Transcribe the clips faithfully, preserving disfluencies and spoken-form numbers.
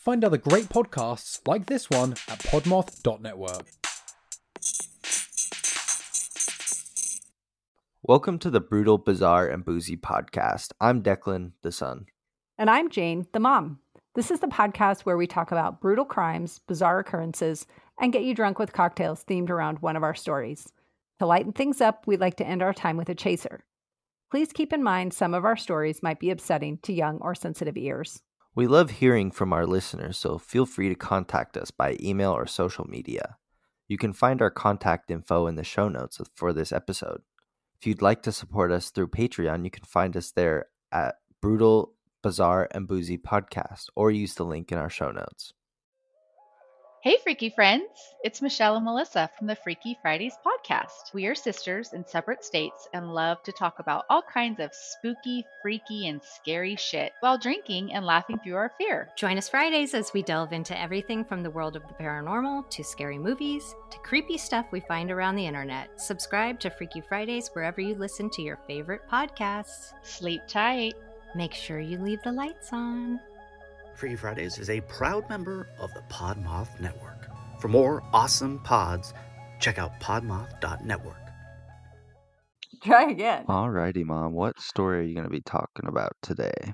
Find other great podcasts like this one at podmoth dot network. Welcome to the Brutal, Bizarre, and Boozy podcast. I'm Declan, the son. And I'm Jane, the mom. This is the podcast where we talk about brutal crimes, bizarre occurrences, and get you drunk with cocktails themed around one of our stories. To lighten things up, we'd like to end our time with a chaser. Please keep in mind some of our stories might be upsetting to young or sensitive ears. We love hearing from our listeners, so feel free to contact us by email or social media. You can find our contact info in the show notes for this episode. If you'd like to support us through Patreon, you can find us there at Brutal, Bizarre, and Boozy Podcast, or use the link in our show notes. Hey, Freaky friends! It's Michelle and Melissa from the Freaky Fridays podcast. We are sisters in separate states and love to talk about all kinds of spooky, freaky, and scary shit while drinking and laughing through our fear. Join us Fridays as we delve into everything from the world of the paranormal to scary movies to creepy stuff we find around the internet. Subscribe to Freaky Fridays wherever you listen to your favorite podcasts. Sleep tight. Make sure you leave the lights on. Freaky Fridays is a proud member of the Podmoth Network. For more awesome pods, check out podmoth dot network. Try again. Alrighty, Mom. What story are you going to be talking about today?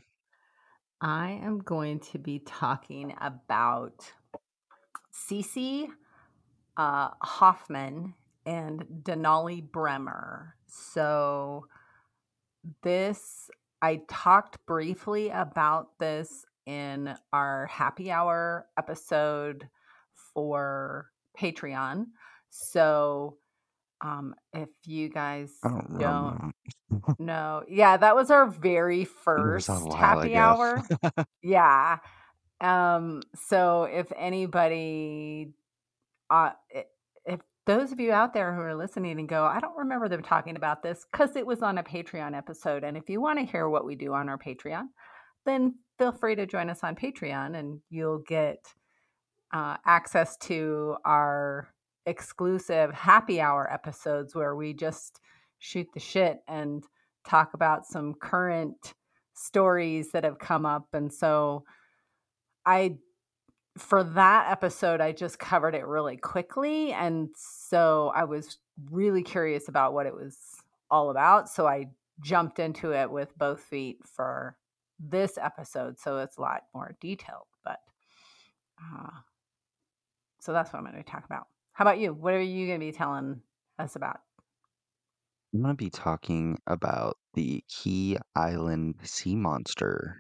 I am going to be talking about Cece uh, Hoffman and Denali Bremer. So this, I talked briefly about this in our happy hour episode for Patreon. So um, if you guys I don't don't remember. know, yeah, that was our very It first was a while happy ago. hour. Yeah. Um, so if anybody, uh, i- if those of you out there who are listening and go, I don't remember them talking about this because it was on a Patreon episode. And if you want to hear what we do on our Patreon, then feel free to join us on Patreon and you'll get uh, access to our exclusive happy hour episodes where we just shoot the shit and talk about some current stories that have come up. And so I, for that episode, I just covered it really quickly. And so I was really curious about what it was all about. So I jumped into it with both feet for this episode. So it's a lot more detailed, but uh, so that's what I'm going to talk about. How about you? What are you going to be telling us about? I'm going to be talking about the Key Island sea monster.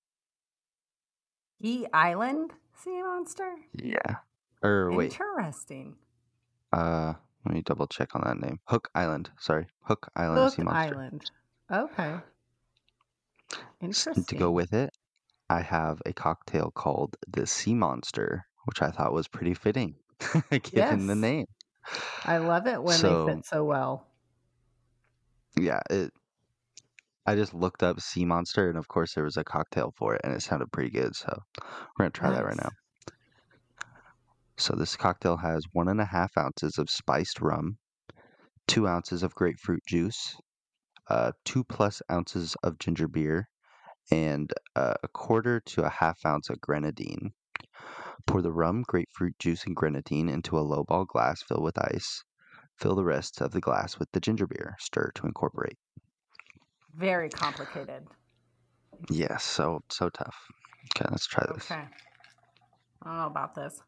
Key Island sea monster? Yeah. Or wait, Interesting. uh, let me double check on that name. Hook Island. Sorry, Hook Island Hook sea monster. Island. Okay. S- Interesting. To go with it, I have a cocktail called the Sea Monster, which I thought was pretty fitting, given the Yes. name. I love it when So- they fit so well. Yeah, it. I just looked up Sea Monster, and of course there was a cocktail for it, and it sounded pretty good. So we're gonna try that right Nice. now. So this cocktail has one and a half ounces of spiced rum, two ounces of grapefruit juice, uh, two plus ounces of ginger beer, and uh, a quarter to a half ounce of grenadine. Pour the rum, grapefruit juice, and grenadine into a lowball glass filled with ice. Fill the rest of the glass with the ginger beer. Stir to incorporate. Very complicated. Yes, so so tough. Okay, let's try this. Okay. I don't know about this.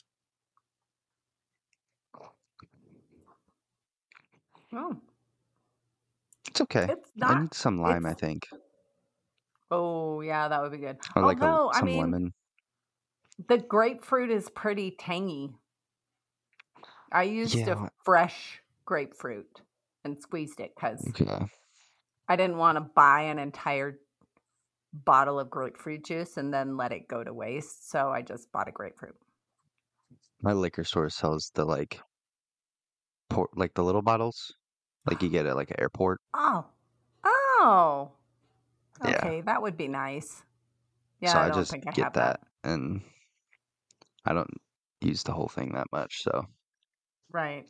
Oh, It's okay. it's I not. need some lime, I it's- think, Oh, yeah, that would be good. or like a, Although, I some mean, lemon. the grapefruit is pretty tangy. I used Yeah. a fresh grapefruit and squeezed it because Okay. I didn't want to buy an entire bottle of grapefruit juice and then let it go to waste. So I just bought a grapefruit. My liquor store sells the like, port, like the little bottles, like you get at like an airport. Oh, oh, Yeah. okay, that would be nice. Yeah, so I I don't just think I get have that, and I don't use the whole thing that much. So. Right.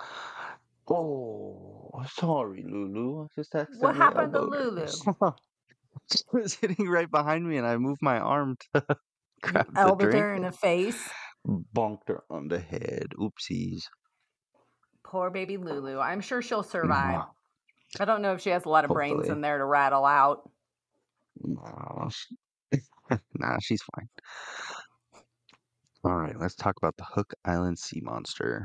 Oh, sorry, Lulu. I just What accidentally happened to elbowed her. Lulu? She was hitting right behind me, and I moved my arm to You grabbed the elbowed drink her in and the face. bonked her on the head. Oopsies. Poor baby Lulu. I'm sure she'll Mm, survive. I don't know if she has a lot of brains Hopefully. in there to rattle out. Nah, she- nah, she's fine. All right, let's talk about the Hook Island sea monster.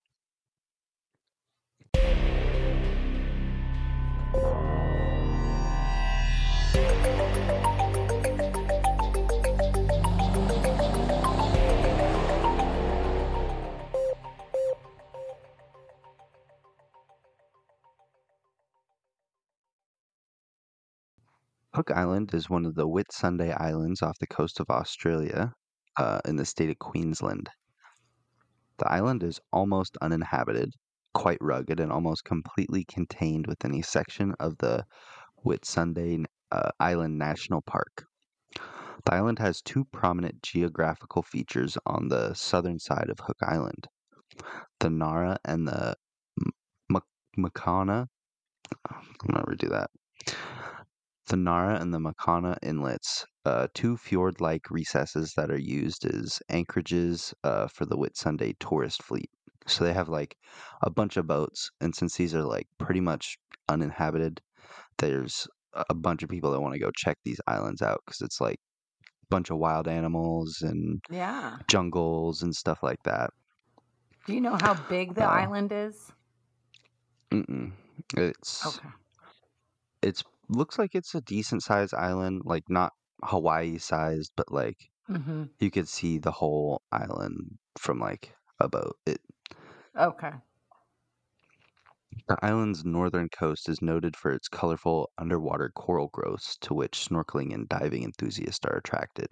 Hook Island is one of the Whitsunday Islands off the coast of Australia, uh, in the state of Queensland. The island is almost uninhabited, quite rugged, and almost completely contained within a section of the Whitsunday uh, Island National Park. The island has two prominent geographical features on the southern side of Hook Island: the Nara and the M- Makana. I'm gonna redo that. The Nara and the Makana inlets, uh, two fjord-like recesses that are used as anchorages uh, for the Whitsunday tourist fleet. So they have like a bunch of boats, and since these are like pretty much uninhabited, there's a a bunch of people that want to go check these islands out because it's like a bunch of wild animals and Yeah. jungles and stuff like that. Do you know how big the Uh, island is? Mm-mm. It's Okay. it's looks like it's a decent sized island, like not Hawaii sized, but like Mm-hmm. you could see the whole island from like a boat. It Okay. The island's northern coast is noted for its colorful underwater coral growths to which snorkeling and diving enthusiasts are attracted.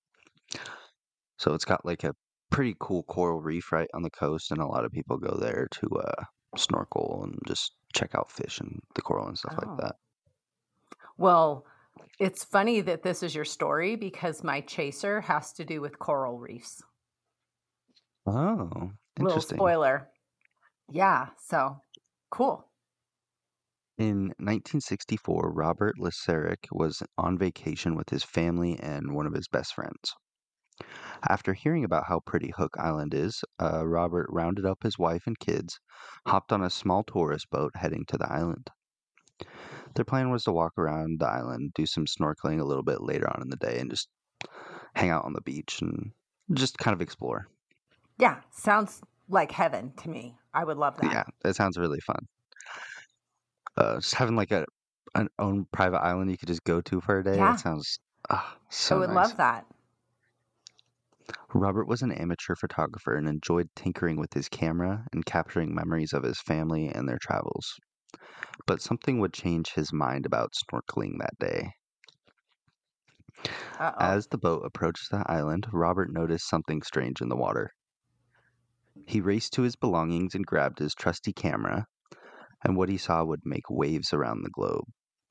So it's got like a pretty cool coral reef right on the coast, and a lot of people go there to uh, snorkel and just check out fish and the coral and stuff like Oh. that. Well, it's funny that this is your story because my chaser has to do with coral reefs. Oh, Little interesting. spoiler. Yeah, so cool. In nineteen sixty-four, Robert Laserick was on vacation with his family and one of his best friends. After hearing about how pretty Hook Island is, uh, Robert rounded up his wife and kids, hopped on a small tourist boat heading to the island. Their plan was to walk around the island, do some snorkeling a little bit later on in the day, and just hang out on the beach and just kind of explore. Yeah, sounds like heaven to me. I would love that. Yeah, that sounds really fun. Uh, just having like a an own private island you could just go to for a day. Yeah. That sounds ah, so I would nice. love that. Robert was an amateur photographer and enjoyed tinkering with his camera and capturing memories of his family and their travels. But something would change his mind about snorkeling that day. Uh-oh. As the boat approached the island, Robert noticed something strange in the water. He raced to his belongings and grabbed his trusty camera, and what he saw would make waves around the globe.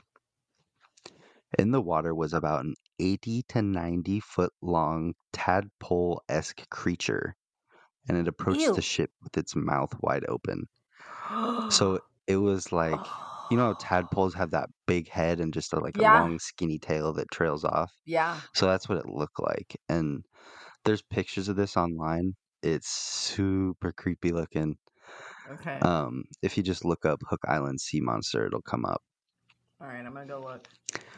In the water was about an eighty to ninety foot long tadpole-esque creature, and it approached Ew. the ship with its mouth wide open. So it was like, you know how tadpoles have that big head and just a, like Yeah. a long skinny tail that trails off? Yeah. So that's what it looked like. And there's pictures of this online. It's super creepy looking. Okay. Um, if you just look up Hook Island sea monster, it'll come up. All right, I'm going to go look.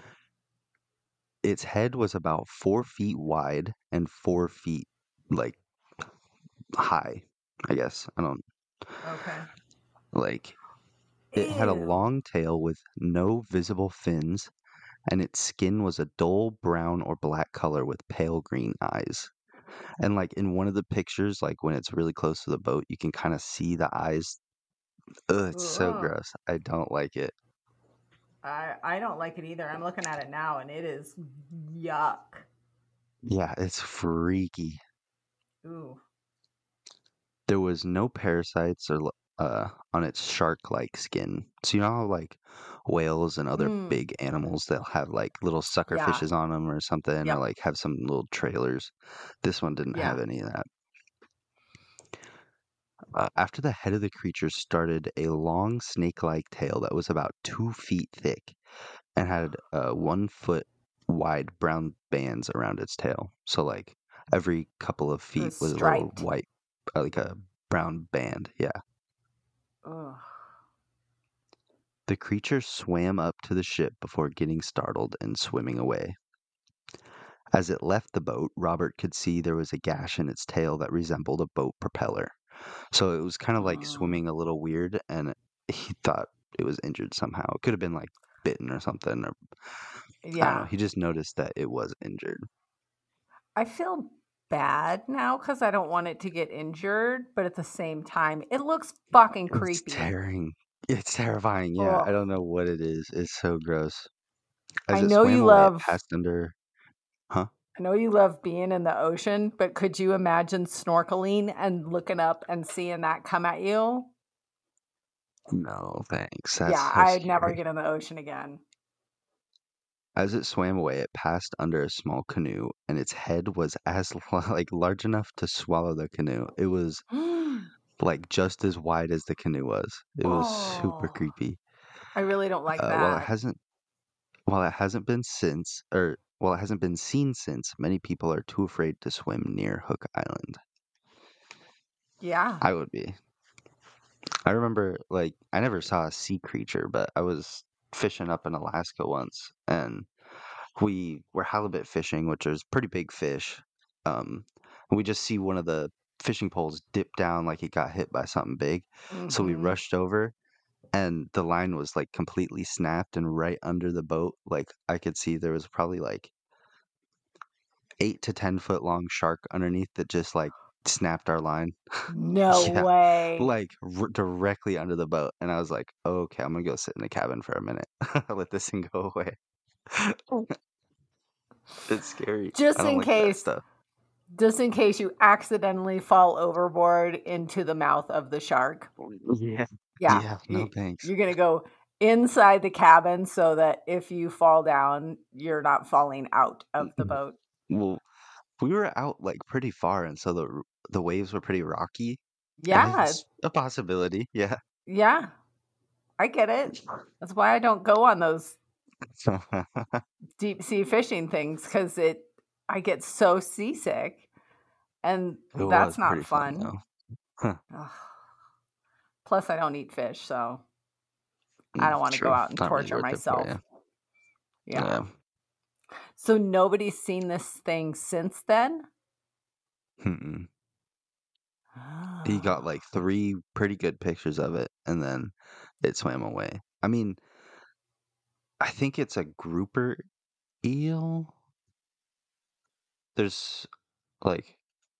Its head was about four feet wide and four feet like high, I guess. I don't Okay. like it had a Ew. long tail with no visible fins, and its skin was a dull brown or black color with pale green eyes. And like in one of the pictures, like when it's really close to the boat, you can kind of see the eyes. Ugh, it's so Ugh. gross. I don't like it. I, I don't like it either. I'm looking at it now, and it is yuck. Yeah, it's freaky. Ooh. There was no parasites or uh on its shark-like skin. So you know how like whales and other Mm. big animals, they'll have like little sucker Yeah. fishes on them or something, Yep. or like have some little trailers. This one didn't have Yeah. any of that. Uh, after the head of the creature started a long snake-like tail that was about two feet thick and had uh, one foot wide brown bands around its tail. So like Every couple of It feet was was a little striped. white, uh, like a brown band. Yeah. Ugh. The creature swam up to the ship before getting startled and swimming away. As it left the boat, Robert could see there was a gash in its tail that resembled a boat propeller. So it was kind of like Mm. swimming a little weird, and he thought it was injured somehow. It could have been like bitten or something, or I don't know. Yeah. He just noticed that it was injured. I feel bad now because I don't want it to get injured, but at the same time, it looks fucking It's creepy. tearing. It's terrifying. Yeah, I Ugh. don't know what it is. It's so gross. As I it know swam you away, it love passed under. Huh? I know you love being in the ocean, but could you imagine snorkeling and looking up and seeing that come at you? No, thanks. That's Yeah, so I'd never scary. get in the ocean again. As it swam away, it passed under a small canoe, and its head was as like large enough to swallow the canoe. It was like just as wide as the canoe was. It was super Oh, creepy. I really don't like Uh, while it that. hasn't, while it hasn't been since, or while it hasn't been seen since, many people are too afraid to swim near Hook Island. Yeah. I would be. I remember, like, I never saw a sea creature, but I was fishing up in Alaska once, and we were halibut fishing, which is pretty big fish. Um, and we just see one of the fishing poles dip down like it got hit by something big. So we Mm-hmm. rushed over, and the line was like completely snapped, and right under the boat, like I could see there was probably like eight to ten foot long shark underneath that just like snapped our line. No Yeah, way. like r- directly under the boat. And I was like, okay, I'm gonna go sit in the cabin for a minute. Let this thing go away. It's scary. Just I don't in like that case, stuff. just in case you accidentally fall overboard into the mouth of the shark. Yeah. Yeah. Yeah, no You, thanks. you're going to go inside the cabin so that if you fall down, you're not falling out of the boat. Well, we were out like pretty far, and so the r- the waves were pretty rocky. And Yeah. it's a possibility. Yeah. Yeah. I get it. That's why I don't go on those deep sea fishing things because it I get so seasick, and It was that's not pretty fun fun. though. Huh. Ugh. Plus, I don't eat fish, so I Mm, don't want to go True. out and Not really torture worth it for myself. you. Yeah. Yeah. So nobody's seen this thing since then? Mm-mm. He got Ah. like three pretty good pictures of it, and then it swam away. I mean, I think it's a grouper eel. There's like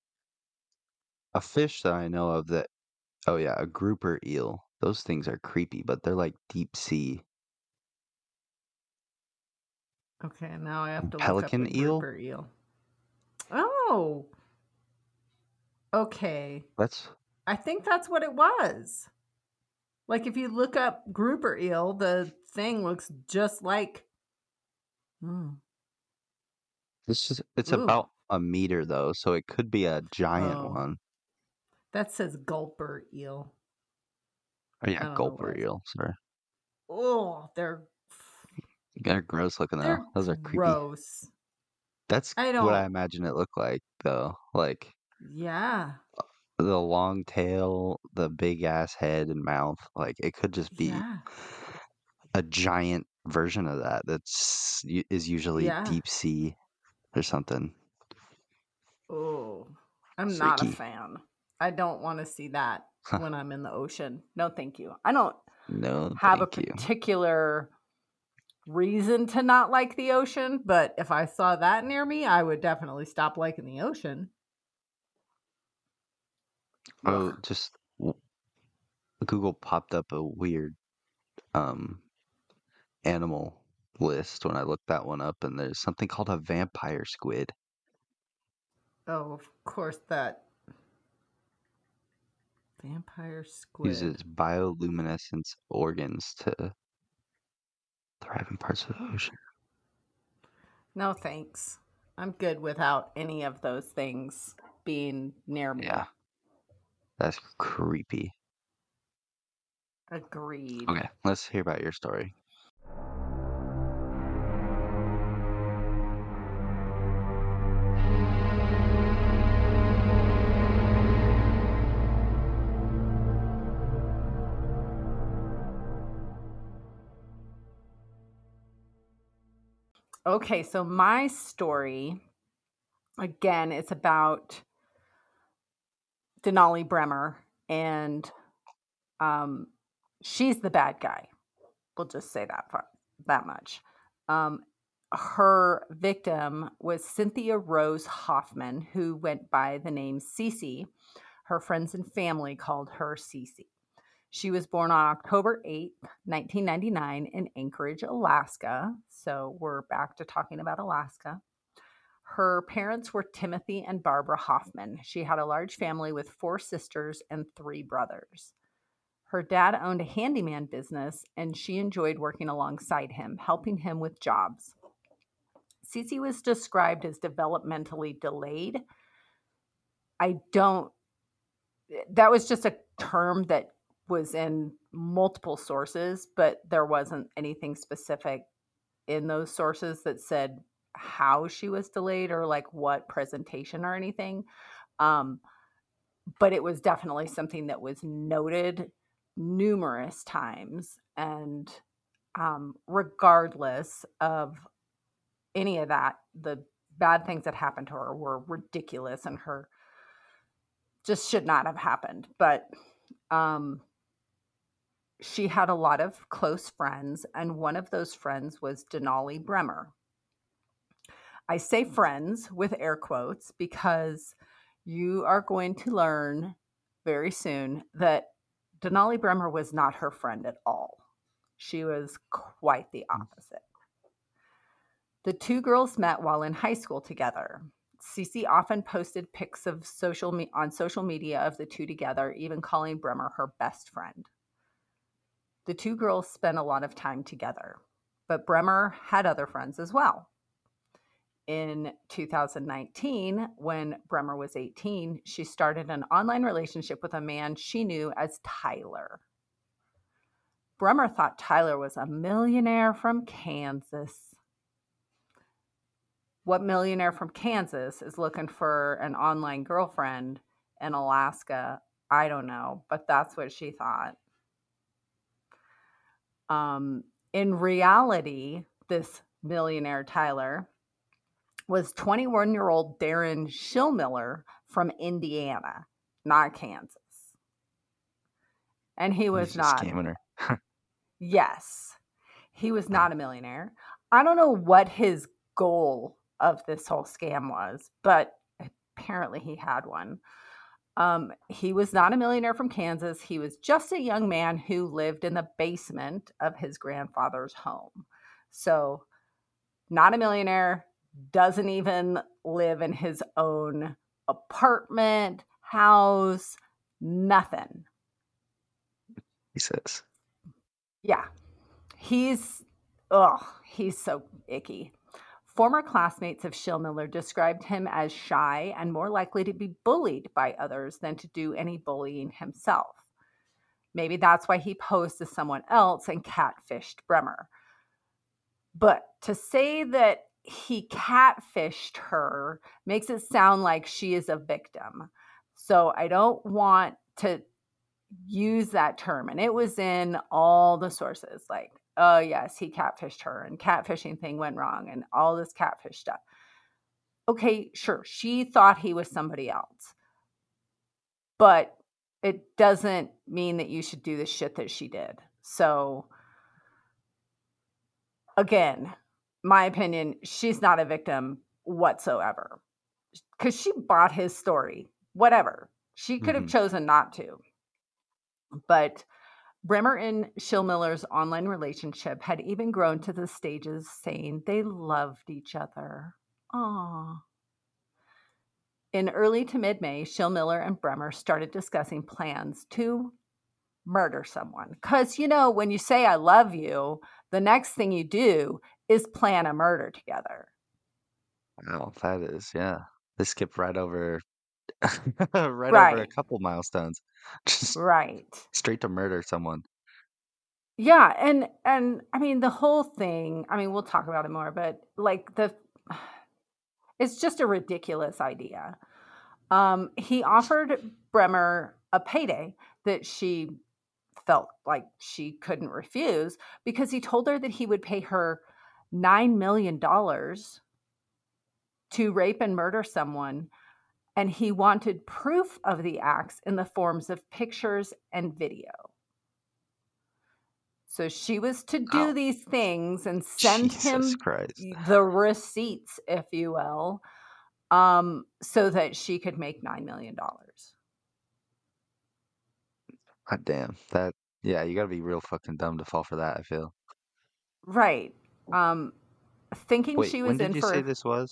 a fish that I know of that. Oh yeah, a grouper eel. Those things are creepy, but they're like deep sea. Okay, now I have to look up Pelican a eel? grouper eel. Oh, okay. That's I think that's what it was. Like if you look up grouper eel, the thing looks just like. Hmm. it's just it's Ooh. about a meter though, so it could be a giant Oh. one. That says gulper eel. Oh I yeah, don't know gulper what it's- eel. Sorry, Oh, they're they're gross looking though. they're Those are creepy. gross. That's I what I don't. imagine it looked like though. Like Yeah. the long tail, the big ass head and mouth. Like it could just be Yeah. a giant version of that. That's u- is usually Yeah. deep sea or something. Oh, I'm not a Freaky. fan. I don't want to see that when I'm in the ocean. No, thank you. I don't No, have a thank you. particular reason to not like the ocean, but if I saw that near me, I would definitely stop liking the ocean. Oh, Ugh. just w- Google popped up a weird um animal list when I looked that one up, and there's something called a vampire squid. Oh, of course, that vampire squid. Uses bioluminescence organs to thrive in parts of the ocean. No, thanks. I'm good without any of those things being near me. Yeah, that's creepy. Agreed. Okay, let's hear about your story. Okay, so my story, again, it's about Denali Bremer, and um, she's the bad guy. We'll just say that that much. Um, her victim was Cynthia Rose Hoffman, who went by the name Cece. Her friends and family called her Cece. She was born on October eighth, nineteen ninety-nine in Anchorage, Alaska. So we're back to talking about Alaska. Her parents were Timothy and Barbara Hoffman. She had a large family with four sisters and three brothers. Her dad owned a handyman business, and she enjoyed working alongside him, helping him with jobs. Cece was described as developmentally delayed. I don't, that was just a term that was in multiple sources, but there wasn't anything specific in those sources that said how she was delayed or like what presentation or anything. Um, but it was definitely something that was noted numerous times, and um, regardless of any of that, the bad things that happened to her were ridiculous and her just should not have happened. But um, she had a lot of close friends, and one of those friends was Denali Bremer. I say friends with air quotes because you are going to learn very soon that Denali Bremer was not her friend at all. She was quite the opposite. The two girls met while in high school together. Cece often posted pics of social me- on social media of the two together, even calling Bremer her best friend. The two girls spent a lot of time together, but Bremer had other friends as well. In two thousand nineteen, when Bremer was eighteen, she started an online relationship with a man she knew as Tyler. Bremer thought Tyler was a millionaire from Kansas. What millionaire from Kansas is looking for an online girlfriend in Alaska? I don't know, but that's what she thought. Um, in reality, this millionaire Tyler was twenty-one-year-old Darren Schillmiller from Indiana, not Kansas. And he was He's not. Scamming her. Yes, he was not a millionaire. I don't know what his goal of this whole scam was, but apparently he had one. Um, he was not a millionaire from Kansas. He was just a young man who lived in the basement of his grandfather's home. So, not a millionaire, doesn't even live in his own apartment, house, nothing. He says. Yeah. He's, oh, he's so icky. Former classmates of Schillmiller described him as shy and more likely to be bullied by others than to do any bullying himself. Maybe that's why he posed to someone else and catfished Bremer. But to say that he catfished her makes it sound like she is a victim. So I don't want to use that term. And it was in all the sources like, oh, yes, he catfished her and catfishing thing went wrong and all this catfish stuff. Okay, sure. She thought he was somebody else. But it doesn't mean that you should do the shit that she did. So again, my opinion, she's not a victim whatsoever because she bought his story, whatever. She could have Mhm. chosen not to. But Bremer and Schillmiller's online relationship had even grown to the stages saying they loved each other. Aww. In early to mid-May, Schillmiller and Bremer started discussing plans to murder someone. Because, you know, when you say I love you, the next thing you do is plan a murder together. Wow, that is, yeah. They skipped right over right over a Right. couple milestones. Just Right. straight to murder someone. Yeah, and and I mean the whole thing, I mean we'll talk about it more, but like the it's just a ridiculous idea. Um, he offered Bremer a payday that she felt like she couldn't refuse because he told her that he would pay her nine million dollars to rape and murder someone, and he wanted proof of the acts in the forms of pictures and video. So she was to do Oh, these things and send Jesus him Christ. the receipts, if you will, um, so that she could make nine million dollars. God damn. That, yeah, you gotta be real fucking dumb to fall for that, I feel. Right. Um, thinking Wait, she when was did in you say for this was?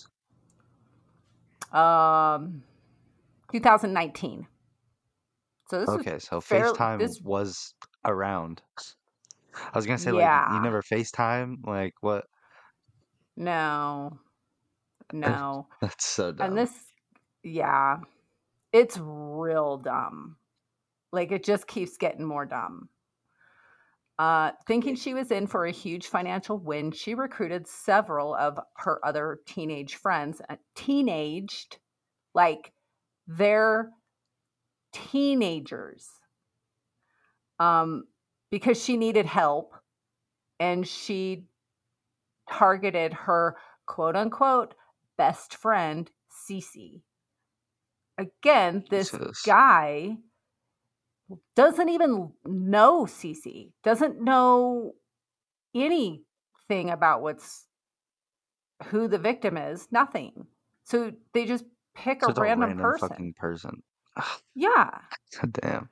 um, two thousand nineteen. So this was Okay, so fairly, FaceTime this, was around. I was gonna say, like, you yeah, never FaceTime? Like, what? no, no. That's so And dumb. this, yeah, it's real dumb. Like, it just keeps getting more dumb. Uh, thinking she was in for a huge financial win, she recruited several of her other teenage friends, uh, teenaged, like they're teenagers, um, because she needed help, and she targeted her quote unquote best friend, Cece. Again, this Jesus. guy doesn't even know Cece, doesn't know anything about what's who the victim is, nothing. So they just pick a Just a random random person. fucking person. Ugh, Yeah. God damn.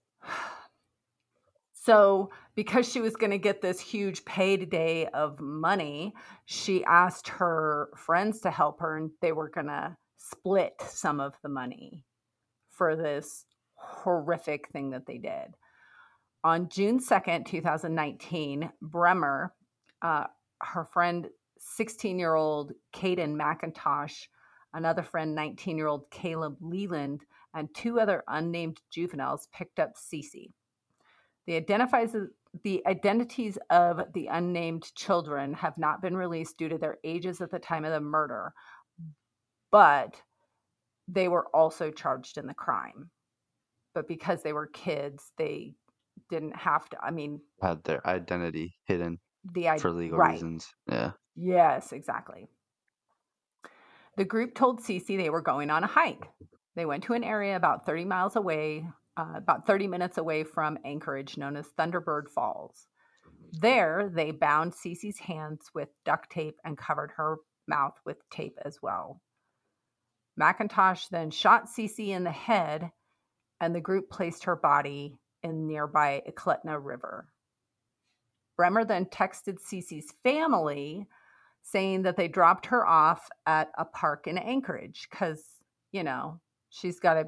So because she was going to get this huge payday of money, she asked her friends to help her, and they were going to split some of the money for this horrific thing that they did. On June second, twenty nineteen, Bremer, uh, her friend, sixteen-year-old Caden McIntosh, another friend, nineteen-year-old Caleb Leland, and two other unnamed juveniles picked up Cece. The, identifies, the identities of the unnamed children have not been released due to their ages at the time of the murder, but they were also charged in the crime. But because they were kids, they didn't have to. I mean, Had their identity hidden the for legal right. reasons. Yeah. Yes, exactly. The group told Cece they were going on a hike. They went to an area about thirty miles away, uh, about thirty minutes away from Anchorage, known as Thunderbird Falls. There, they bound Cece's hands with duct tape and covered her mouth with tape as well. McIntosh then shot Cece in the head, and the group placed her body in nearby Eklutna River. Bremer then texted Cece's family saying that they dropped her off at a park in Anchorage because, you know, she's got to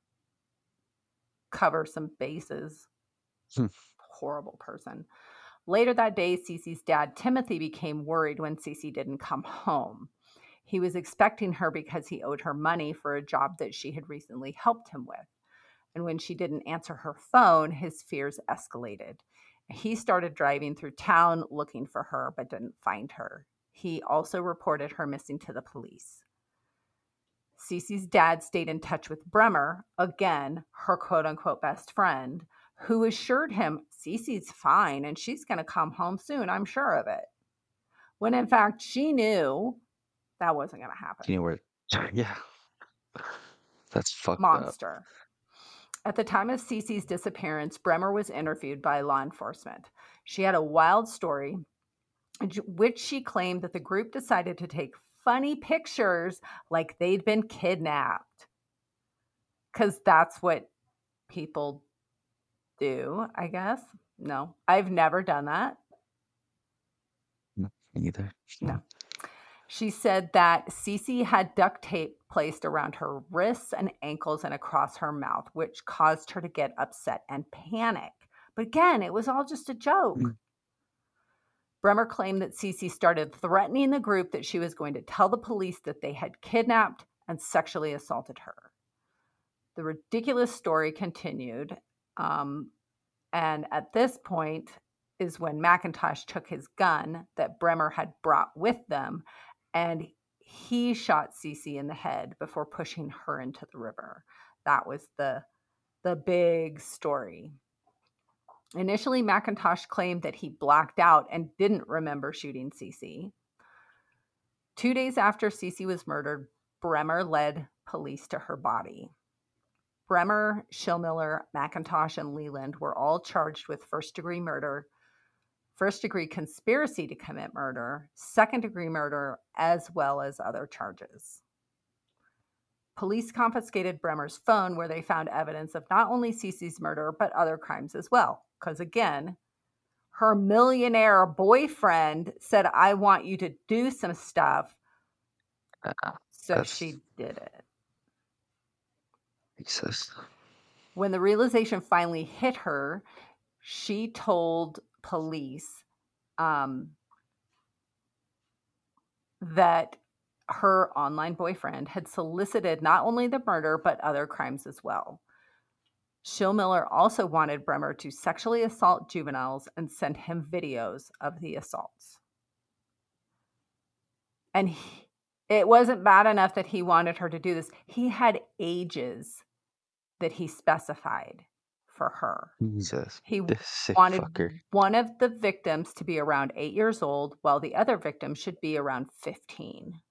cover some bases. Hmm. Horrible person. Later that day, Cece's dad, Timothy, became worried when Cece didn't come home. He was expecting her because he owed her money for a job that she had recently helped him with. And when she didn't answer her phone, his fears escalated. He started driving through town looking for her, but didn't find her. He also reported her missing to the police. Cece's dad stayed in touch with Bremer, again, her quote-unquote best friend, who assured him Cece's fine and she's going to come home soon, I'm sure of it. When in fact, she knew that wasn't going to happen. You know where? Yeah. That's fucked Monster. up. At the time of Cece's disappearance, Bremer was interviewed by law enforcement. She had a wild story, which she claimed that the group decided to take funny pictures like they'd been kidnapped. Because that's what people do, I guess. No, I've never done that. No, me either. No. She said that Cece had duct tape placed around her wrists and ankles and across her mouth, which caused her to get upset and panic. But again, it was all just a joke. Mm. Bremer claimed that Cece started threatening the group that she was going to tell the police that they had kidnapped and sexually assaulted her. The ridiculous story continued, um, and at this point is when McIntosh took his gun that Bremer had brought with them, and he shot Cece in the head before pushing her into the river. That was the, the big story. Initially, McIntosh claimed that he blacked out and didn't remember shooting Cece. Two days after Cece was murdered, Bremer led police to her body. Bremer, Schillmiller, McIntosh, and Leland were all charged with first-degree murder, first-degree conspiracy to commit murder, second-degree murder, as well as other charges. Police confiscated Bremer's phone, where they found evidence of not only Cece's murder, but other crimes as well. Because again, her millionaire boyfriend said, I want you to do some stuff. Uh, So that's- she did it. Jesus. When the realization finally hit her, she told police um, that her online boyfriend had solicited not only the murder, but other crimes as well. Schillmiller also wanted Bremer to sexually assault juveniles and send him videos of the assaults. And he, it wasn't bad enough that he wanted her to do this. He had ages that he specified for her. Jesus. He This sick wanted fucker. one of the victims to be around eight years old, while the other victim should be around fifteen.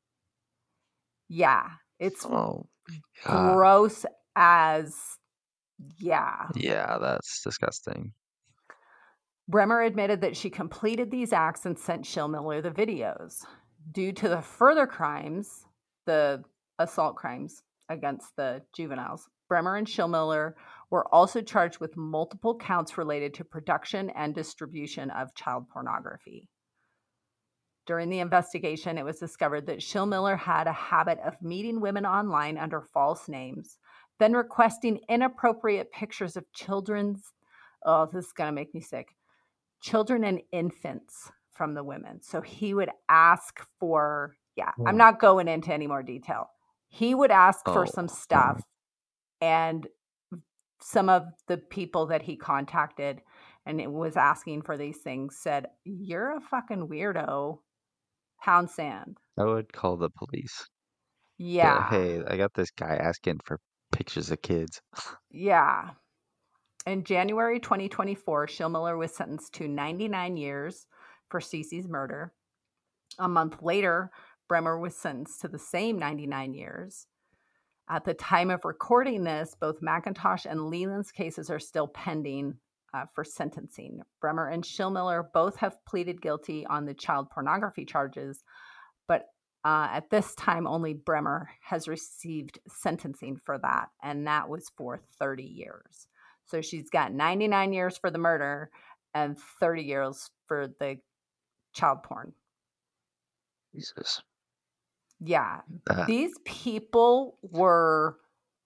Yeah, it's Oh, God. gross as, yeah. Yeah, that's disgusting. Bremer admitted that she completed these acts and sent Schillmiller the videos. Due to the further crimes, the assault crimes against the juveniles, Bremer and Schillmiller were also charged with multiple counts related to production and distribution of child pornography. During the investigation, it was discovered that Schillmiller had a habit of meeting women online under false names, then requesting inappropriate pictures of children's, oh, this is going to make me sick, children and infants from the women. So he would ask for, yeah, Oh. I'm not going into any more detail. He would ask for Oh. some stuff, and some of the people that he contacted and it was asking for these things said, you're a fucking weirdo. Pound sand. I would call the police. Be like, Yeah. hey, I got this guy asking for pictures of kids. Yeah. In January twenty twenty-four, Schillmiller was sentenced to ninety-nine years for Cece's murder. A month later, Bremer was sentenced to the same ninety-nine years. At the time of recording this, both McIntosh and Leland's cases are still pending uh, for sentencing. Bremer and Schillmiller both have pleaded guilty on the child pornography charges, but uh, at this time, only Bremer has received sentencing for that, and that was for thirty years. So she's got ninety-nine years for the murder and thirty years for the child porn. Jesus. Yeah. That, These people were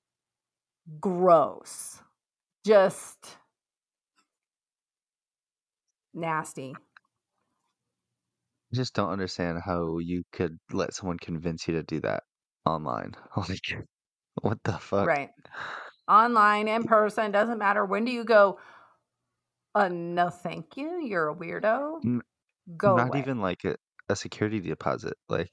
gross. Just nasty. I just don't understand how you could let someone convince you to do that online. Like, what the fuck? Right. Online, in person, doesn't matter. When do you go, uh, no, thank you. You're a weirdo. N- Go Not away. even like a, a security deposit. Like,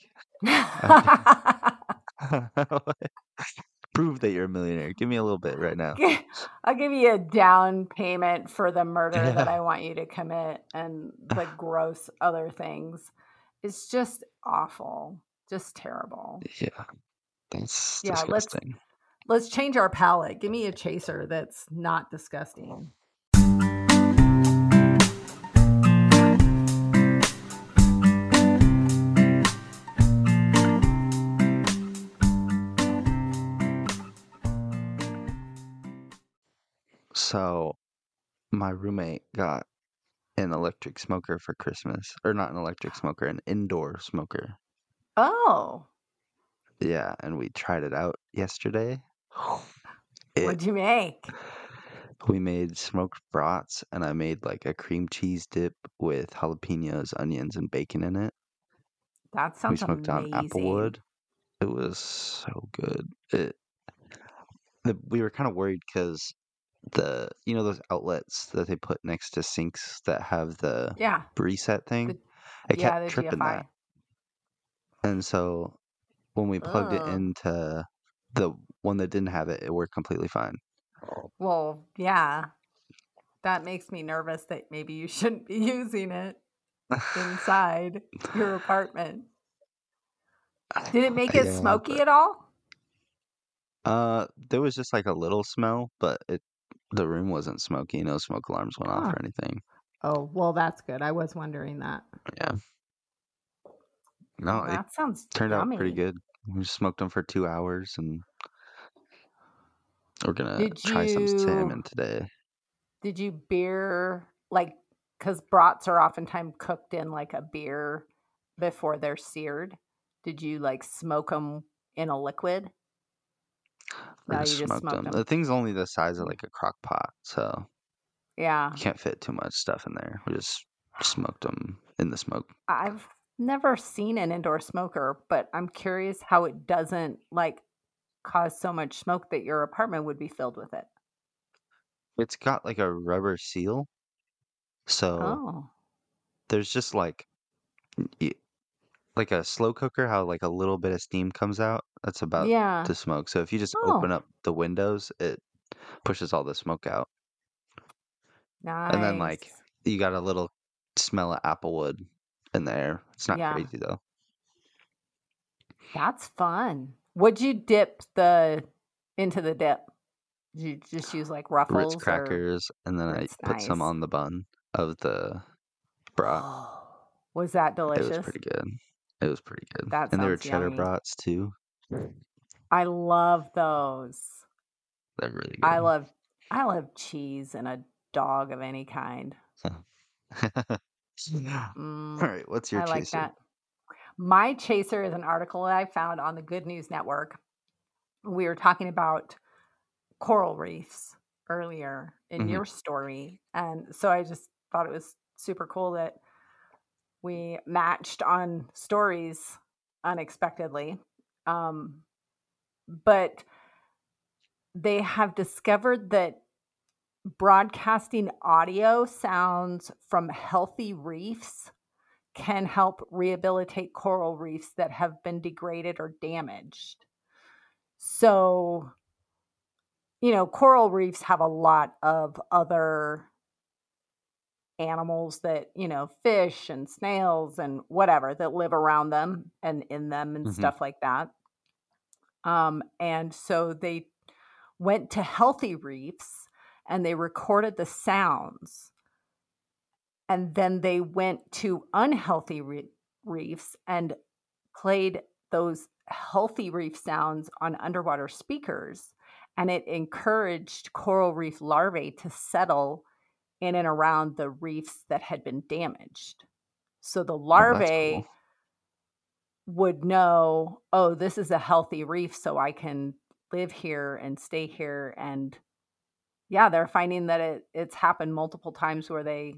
prove that you're a millionaire. Give me a little bit right now. I'll give you a down payment for the murder that Yeah. I want you to commit and the gross other things. It's just awful. Just terrible. Yeah. That's Yeah, let's disgusting. let's change our palate. Give me a chaser that's not disgusting. So, my roommate got an electric smoker for Christmas. Or not an electric smoker, an indoor smoker. Oh, Yeah, and we tried it out yesterday. It, what'd you make? we made smoked brats, and I made like a cream cheese dip with jalapenos, onions, and bacon in it. That We sounds smoked on amazing. applewood. It was so good. It the, we were kind of worried because the you know those outlets that they put next to sinks that have the Yeah. reset thing. The, It yeah, kept the tripping G F I. that, and so when we plugged it Oh. into the one that didn't have it, it worked completely fine. Well, yeah. That makes me nervous that maybe you shouldn't be using it inside your apartment. Did it make it Yeah, smoky but at all? uh, there was just like a little smell, but it the room wasn't smoky. No smoke alarms went off Huh. or anything. Oh, well, that's good. I was wondering that. Yeah. No, Well, it that sounds turned out pretty yummy. good. We smoked them for two hours, and we're gonna Did try some you salmon today. did you beer like because brats are oftentimes cooked in like a beer before they're seared? Did you like smoke them in a liquid? We No, just you just smoked smoked them. them. The thing's only the size of Yeah. like a crock pot, so Yeah. you can't fit too much stuff in there. We just smoked them in the smoke. I've never seen an indoor smoker, but I'm curious how it doesn't like cause so much smoke that your apartment would be filled with it. It's got like a rubber seal, so Oh. there's just like y- like a slow cooker, how like a little bit of steam comes out. That's about Yeah. the smoke. So if you just open Oh, up the windows, it pushes all the smoke out. And then nice. like you got a little smell of applewood in the air. It's not Yeah, crazy though. that's fun. Would you dip the into the dip? Did you just use like Ritz Ruffles or crackers, and then I Ritz? put some Nice. on the bun of the brat. Oh, was that It was delicious? pretty good. It was pretty good. That And they were sounds cheddar yummy. brats too. I love those. They're really I good. love I love cheese and a dog of any kind. All Mm, right, what's your I like chaser? that. My chaser is an article that I found on the Good News Network. We were talking about coral reefs earlier in Mhm. your story. And so I just thought it was super cool that we matched on stories unexpectedly. Um, but they have discovered that broadcasting audio sounds from healthy reefs can help rehabilitate coral reefs that have been degraded or damaged. So, you know, coral reefs have a lot of other animals that, you know, fish and snails and whatever that live around them and in them and Mhm. stuff like that. Um, and so they went to healthy reefs and they recorded the sounds. And then they went to unhealthy re- reefs and played those healthy reef sounds on underwater speakers. And it encouraged coral reef larvae to settle in and around the reefs that had been damaged. So the Oh, that's larvae cool. would know, oh, this is a healthy reef, so I can live here and stay here. And yeah, they're finding that it, it's happened multiple times where they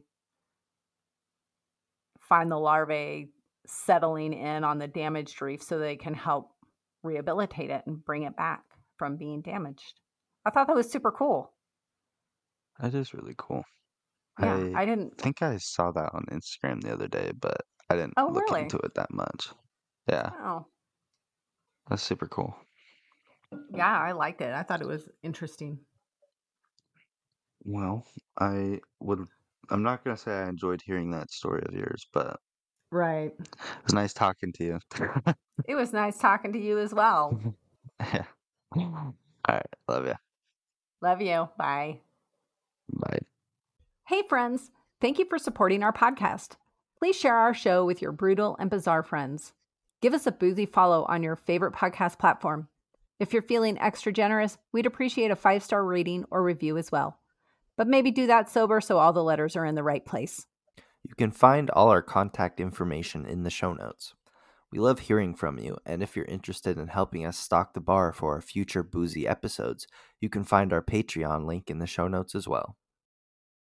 find the larvae settling in on the damaged reef so they can help rehabilitate it and bring it back from being damaged. I thought that was super cool. That is really cool. Yeah, I I didn't. think I saw that on Instagram the other day, but I didn't Oh, look really? into it that much. Yeah, Oh, that's super cool. yeah, I liked it. I thought it was interesting. Well, I would. I'm not gonna say I enjoyed hearing that story of yours, but Right. it was nice talking to you. It was nice talking to you as well. Yeah. All right. Love you. Love you. Bye. Bye. Hey, friends. Thank you for supporting our podcast. Please share our show with your brutal and bizarre friends. Give us a boozy follow on your favorite podcast platform. If you're feeling extra generous, we'd appreciate a five-star rating or review as well. But maybe do that sober so all the letters are in the right place. You can find all our contact information in the show notes. We love hearing from you, and if you're interested in helping us stock the bar for our future boozy episodes, you can find our Patreon link in the show notes as well.